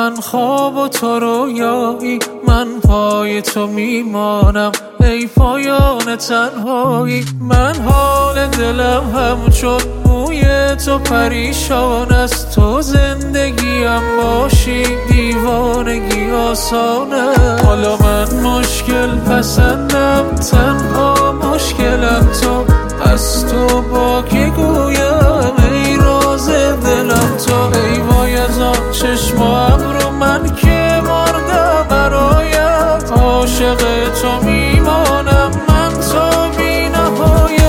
من خواب و تو رویایی، من پای تو میمانم ای پایان تنهایی. من حال دلم همچون موی تو پریشان است، تو زندگیم باشی دیوانگی آسانه. حالا من مشکل پسندم، تنها مشکلم تو، از تو با که گویم ای راز دلم تو. ای وای از آن چشم و ابرو من که مردم برایت، عاشق تو میمانم من تا بی نهایت.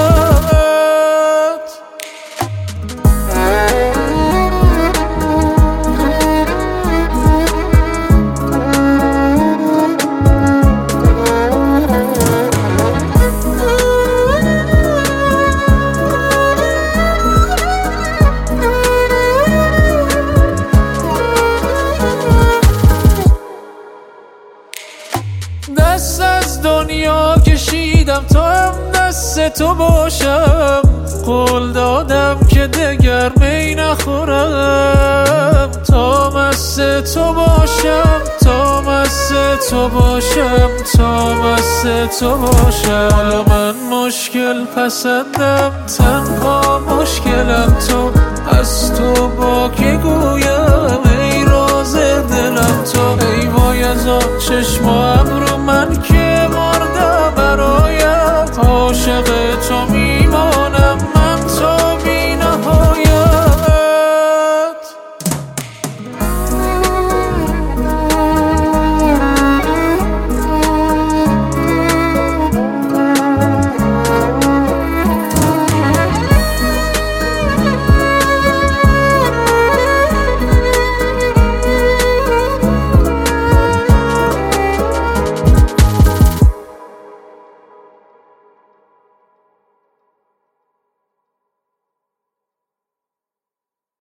دست از دنیا کشیدم تا هم دست تو باشم، قول دادم که دگر می نخورم، تا مست تو باشم، تا مست تو باشم، تا مست تو باشم. حالا من مشکل پسندم، تنها مشکلم تو، از تو با که گویم ای راز دلم تو. ای وای از آن چشم و ابرو من که